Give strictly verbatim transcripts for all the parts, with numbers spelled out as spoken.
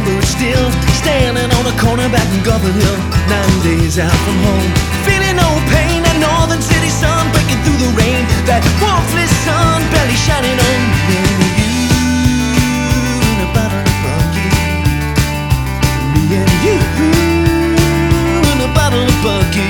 remember it still. Standing on a corner back in Garden Hill, nine days out from home, feeling no pain. That northern city sun breaking through the rain, that warmthless sun barely shining on me and you in a bottle of Bucky. Me and you in a bottle of Bucky.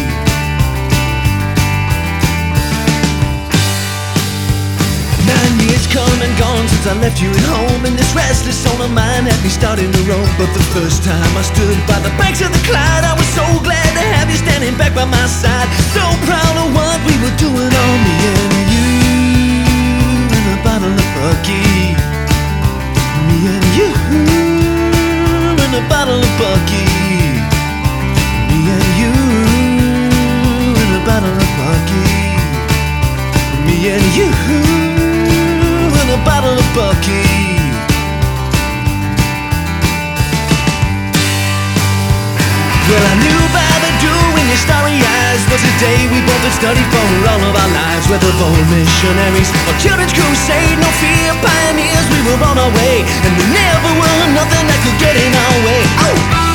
Nine years come and gone since I left you at home, and this restless soul of mine had me starting to roam. But the first time I stood by the banks of the Clyde, I was so glad to have you standing back by my side. So proud of what we were doing, on me and you in a bottle of Bucky. Me and you in a bottle of Bucky. Me and you in a bottle of Bucky. Me and you a bottle of Bucky. Well, I knew by the dew in your starry eyes was a day we both had studied for all of our lives. Whether bold missionaries or children's crusade, no fear pioneers, we were on our way, and we never were nothing that could get in our way. Oh!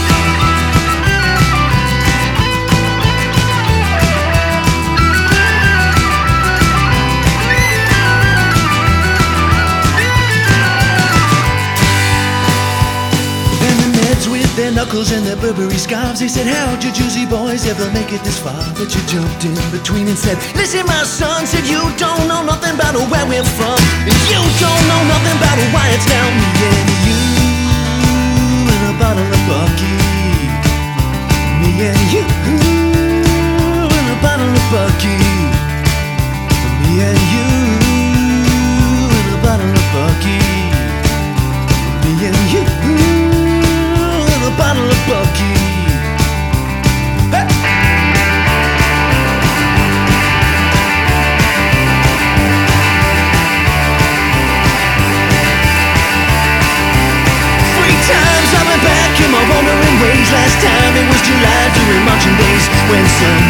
Their knuckles and their Burberry scarves, they said, how'd you Jersey boys ever make it this far? But you jumped in between and said, listen my son, said you don't know nothing about where we're from, and you don't know nothing about why it's now me and you in a bottle of Bucky. Me and you in a bottle of Bucky. Me and you in a bottle of Bucky. Me and you a bottle of Bucky. Hey! Three times I've been back in my wandering ways. Last time it was July during marching days, when sun